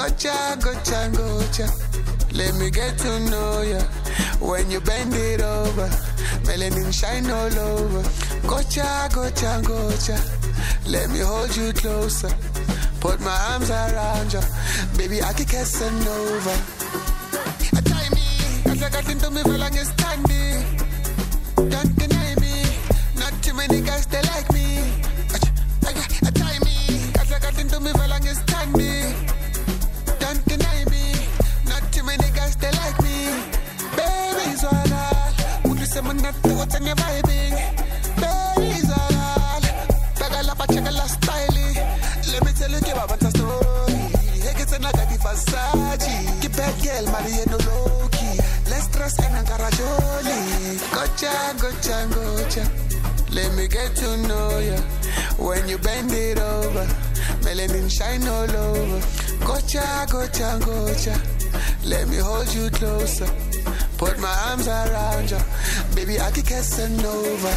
Gotcha, gotcha, gotcha. Let me get to know ya. When you bend it over, melanin shine all over. Gotcha, gotcha, gotcha. Let me hold you closer. Put my arms around you. Baby, I can kiss and over. Tie me, as I got into me for long standing. Don't deny me. Not too many guys, they like me. Tie me, as I got into me for long standing. Don't deny me. Not too many guys, they like me. Baby's all right. Would you say my nut to what's in your vibing? Baby's all right. Bagala, check a last styling. Let me tell you about a story. Hey, get another Versace. Keep that girl, Maria no low-key. Let's dress and Angarajoli. Gotcha, gotcha, gotcha. Let me get to know ya. When you bend it over, melanin shine all over. Gotcha, gotcha, gotcha. Let me hold you closer. Put my arms around you. Baby, I can kiss and over.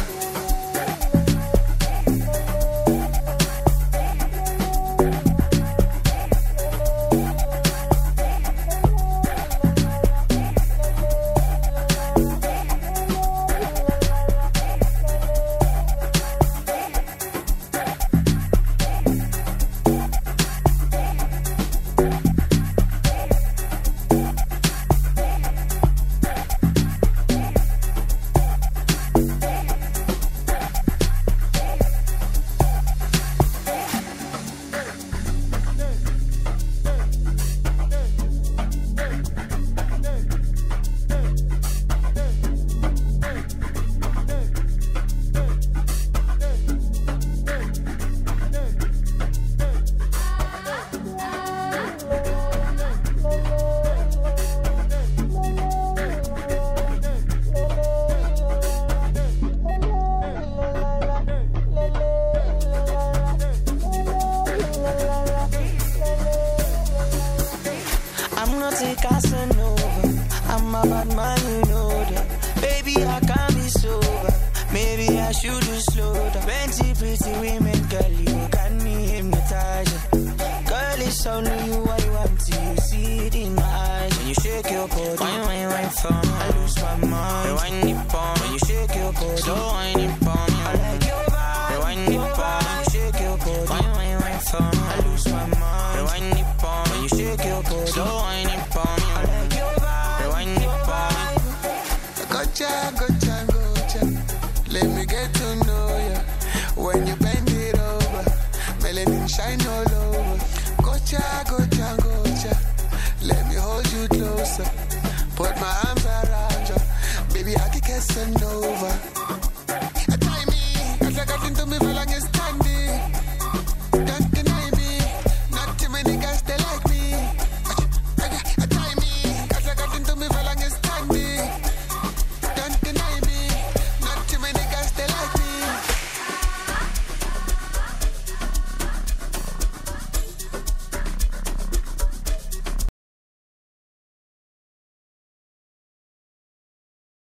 Maybe I should slow down. Plenty pretty women, girl,